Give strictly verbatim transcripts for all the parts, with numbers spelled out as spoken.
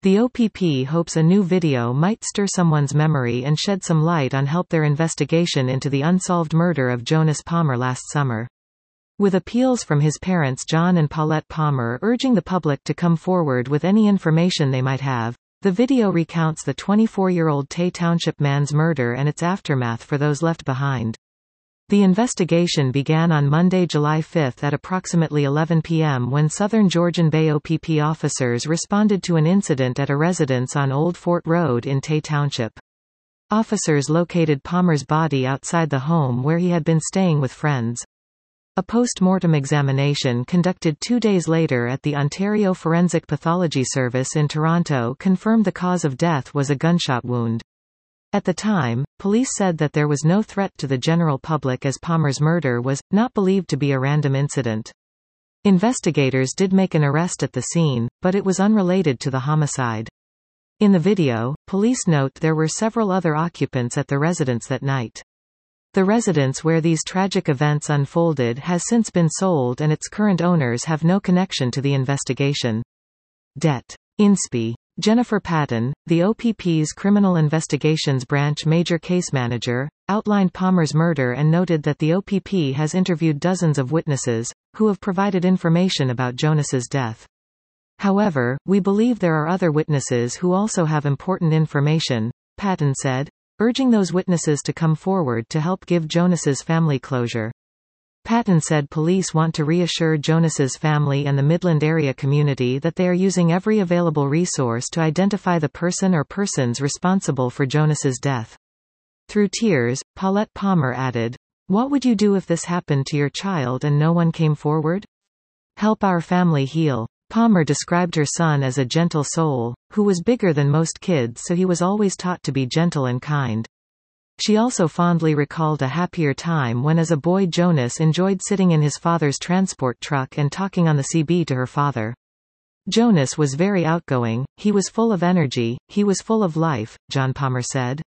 The O P P hopes a new video might stir someone's memory and shed some light on help their investigation into the unsolved murder of Jonas Palmer last summer. With appeals from his parents John and Paulette Palmer urging the public to come forward with any information they might have, the video recounts the twenty-four-year-old Tay Township man's murder and its aftermath for those left behind. The investigation began on Monday, July fifth at approximately eleven p m when Southern Georgian Bay O P P officers responded to an incident at a residence on Old Fort Road in Tay Township. Officers located Palmer's body outside the home where he had been staying with friends. A post-mortem examination conducted two days later at the Ontario Forensic Pathology Service in Toronto confirmed the cause of death was a gunshot wound. At the time, police said that there was no threat to the general public as Palmer's murder was not believed to be a random incident. Investigators did make an arrest at the scene, but it was unrelated to the homicide. In the video, police note there were several other occupants at the residence that night. The residence where these tragic events unfolded has since been sold and its current owners have no connection to the investigation. Det. Inspi. Jennifer Patton, the O P P's Criminal Investigations Branch Major Case Manager, outlined Palmer's murder and noted that the O P P has interviewed dozens of witnesses, who have provided information about Jonas's death. However, we believe there are other witnesses who also have important information, Patton said, urging those witnesses to come forward to help give Jonas's family closure. Patton said police want to reassure Jonas's family and the Midland area community that they are using every available resource to identify the person or persons responsible for Jonas's death. Through tears, Paulette Palmer added, "What would you do if this happened to your child and no one came forward? Help our family heal." Palmer described her son as a gentle soul, who was bigger than most kids, so he was always taught to be gentle and kind. She also fondly recalled a happier time when as a boy Jonas enjoyed sitting in his father's transport truck and talking on the C B to her father. Jonas was very outgoing, he was full of energy, he was full of life, John Palmer said.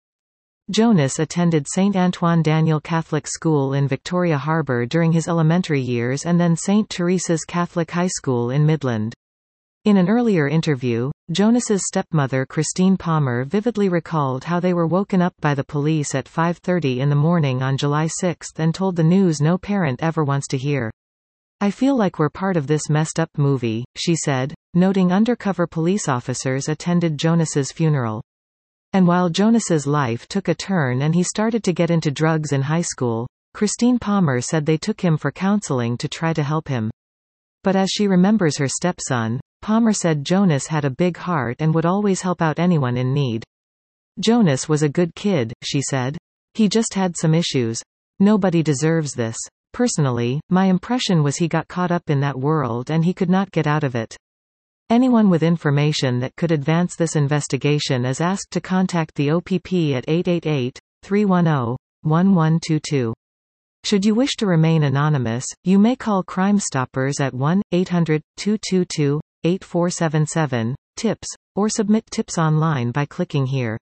Jonas attended Saint Antoine Daniel Catholic School in Victoria Harbour during his elementary years and then Saint Teresa's Catholic High School in Midland. In an earlier interview, Jonas's stepmother Christine Palmer vividly recalled how they were woken up by the police at five thirty in the morning on July sixth and told the news no parent ever wants to hear. "I feel like we're part of this messed up movie," she said, noting undercover police officers attended Jonas's funeral. And while Jonas's life took a turn and he started to get into drugs in high school, Christine Palmer said they took him for counseling to try to help him. But as she remembers her stepson, Palmer said Jonas had a big heart and would always help out anyone in need. "Jonas was a good kid," she said. "He just had some issues. Nobody deserves this. Personally, my impression was he got caught up in that world and he could not get out of it." Anyone with information that could advance this investigation is asked to contact the O P P at eight eight eight, three one zero, one one two two. Should you wish to remain anonymous, you may call Crime Stoppers at one eight hundred, two two two, eight four seven seven, TIPS, or submit tips online by clicking here.